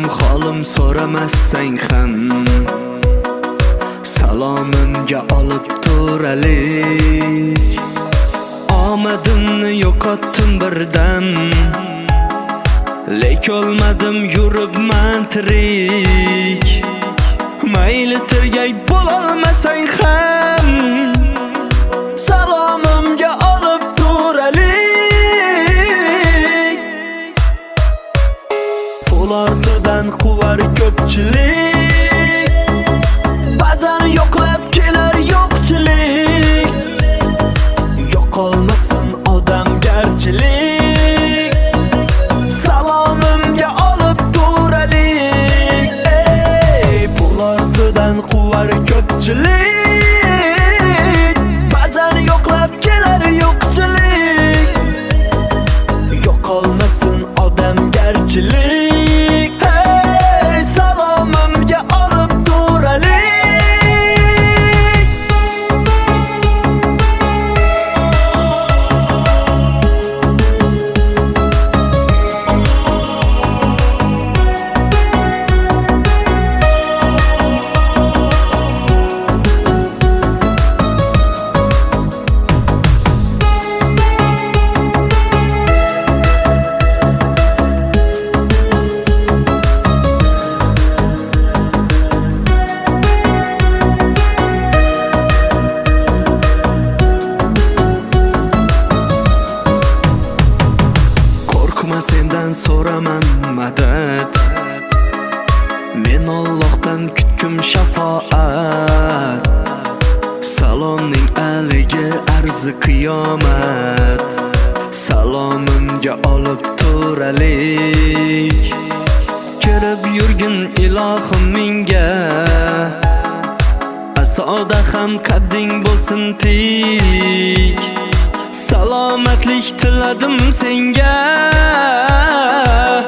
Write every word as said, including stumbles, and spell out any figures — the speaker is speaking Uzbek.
holim so'ramasang ham salomimga olib turalik. Omadimni yo'qotdim birdan, lek olmadim yuribman tirik. Mayli tirgay bo'lolmasang ham salomimga olib turalik. Pul ortidan quvar ko'pchilik, ba'zan yo'qlab kelar yo'qchilik. Yo'qolmasin odamgarchilik, salomimga olib turalik. Ey, pul ortidan quvar ko'pchilik, ba'zan yo'qlab kelar yo'qchilik. Yo'qolmasin odamgarchilik, hey, salomimga olib turalik. Sendan so'raman madad, men Allohdan kutkum shafoat. Salomning aligi arzi qiyomat, salomimga olib turalik. Kirib yurgin ilohim menga, asoda ham qadding bo'lsin tik. Salomatlik tiladim senga,